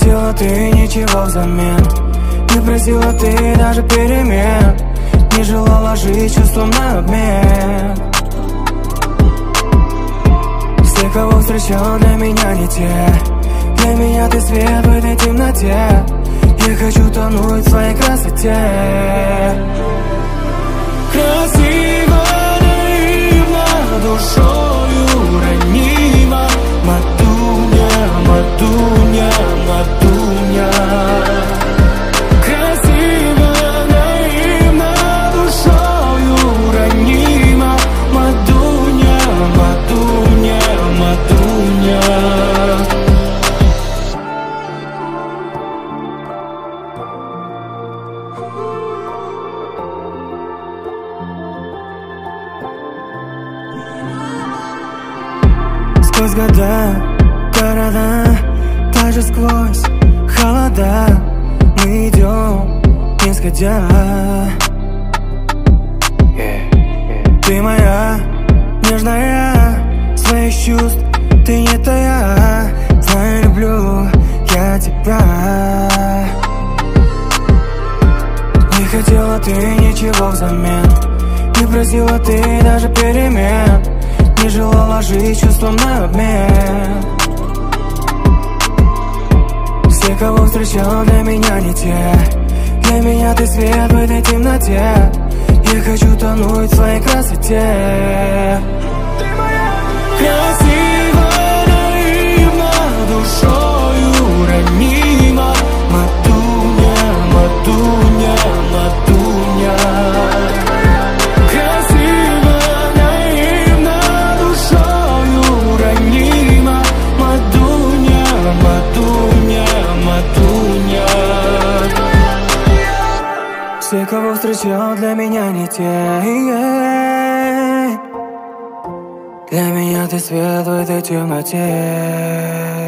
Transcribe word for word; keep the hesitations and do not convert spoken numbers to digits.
хотела ты ничего взамен, не просила ты даже перемен, не желала жить чувством на обмен. Все, кого встречал, для меня не те. Для меня ты свет в этой темноте. Я хочу тонуть в своей красоте. Красиво, наивно, душою ранима. Матуня, матуня, матуня. Красиво, наивно, душою ранима. Матуня, матуня, матуня. Сквозь года, города, даже сквозь холода мы идем, не сходя. yeah, yeah. Ты моя, нежная, своих чувств ты не тая. Знаю, люблю я тебя. Не хотела ты ничего взамен, не просила ты даже перемен, не желала жить чувством на обмен. Все, кого встречал, для меня не те. Для меня ты свет в этой темноте. Я хочу тонуть в своей красоте. Красиво, наивно, душою ранима. Матуня, матуня, матуня. Все, кого встречал, для меня не те. Для меня ты свет в этой темноте.